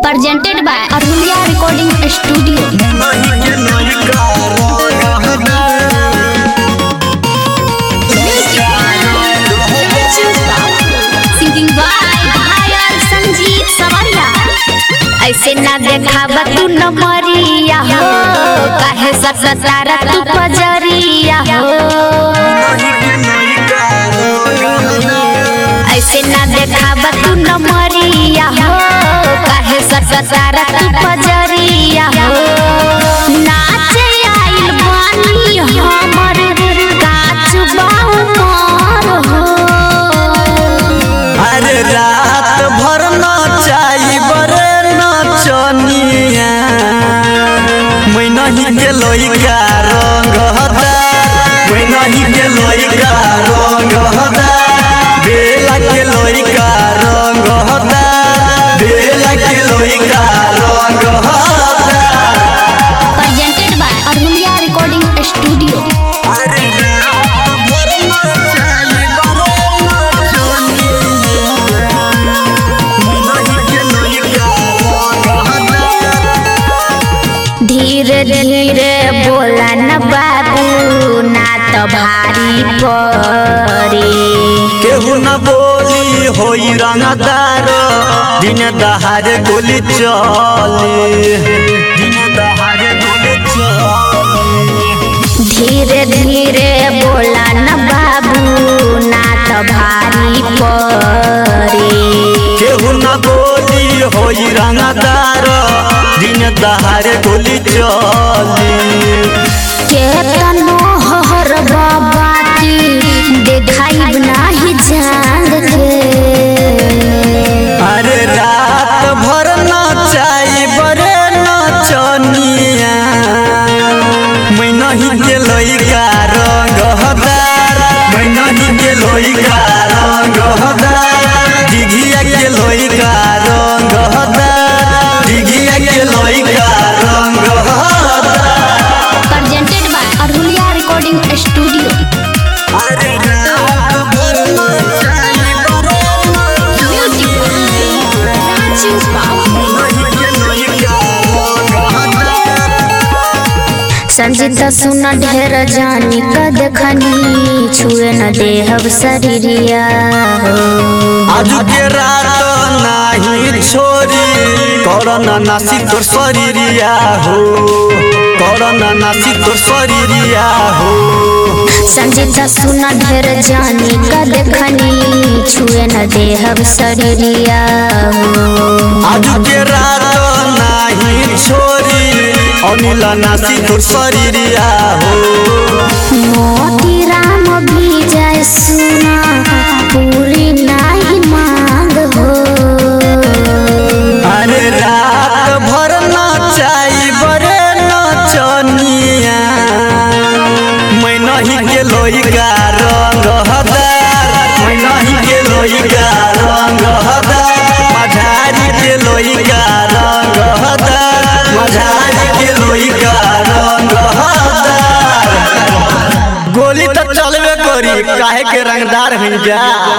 presented by Arhulia Recording Studio. Singing by Bhayal Sanjeev Savaria. ऐसे ना देखावा तू न मरिया हो, काहे सतारा तू पजरिया हो। ऐसे ना देखावा तू न मरिया हो, काहे सतारा तू पजरिया हो। नाचे आइल बानी हमर काच बाऊ मोर हो। अरे रात भर नचाई बरे नचनिया, मैं नहीं के लइका रंग हदा, मैं नहीं के लइका रंग हदा, बेला के लइका रंग हदा, बेला के लइका रंग हदा। Presented by Arhulia Recording Studio. अरे रात भर नचाई बरे नचनिया, मैं नहीं के लइका रंग हदा। धीरे धीरे बोला न बाबू, ना तो भारी पड़ी। केहू न बोली होई रंगदार, दिन दहाड़े गोली चले, दिन दहाड़े गोली चले। धीरे धीरे बोला न बाबू, ना तो भारी पड़ी। केहू न बोली होई रंगदार, दिन दहाड़े गोली चले। केतनो हर बाबा की देखाई नाही जांग के। अरे रात भर नचाई बरे नचनिया, मैं नहीं के लइका रंग हदार, मैं नहीं के लइका रंग हदार, दिघिया के लइका रंग हदार, दिघिया के लइका रंग हदार। Presented by Arhulia Recording Studio. अरे रात भर नचाई बरे संजीता सुन ढेर जानी का देखनी, छुए न देहब शरीरिया हो। आज के रात नाही छोरी, करना नासी तोर शरीरिया हो, करना नासी तोर शरीरिया हो। संजीता सुन ढेर जानी का देखनी, छुए न देहब शरीरिया हो। आज के रात नाही छोरी, अनिल नासी तोर शरीरिया हो। मोती राम भी जाय सुना, पूरी नाही मांग हो। अरे रात भर नचाई बरे नचनिया, मैं नहीं के लइका रंग हदार, मैं नहीं के लइका रंग हदार, मझारी के लइका रंग हदार, मझारी के लइका रंग हदार। गोली तो चलबे करी, काहे के रंगदार हो जा।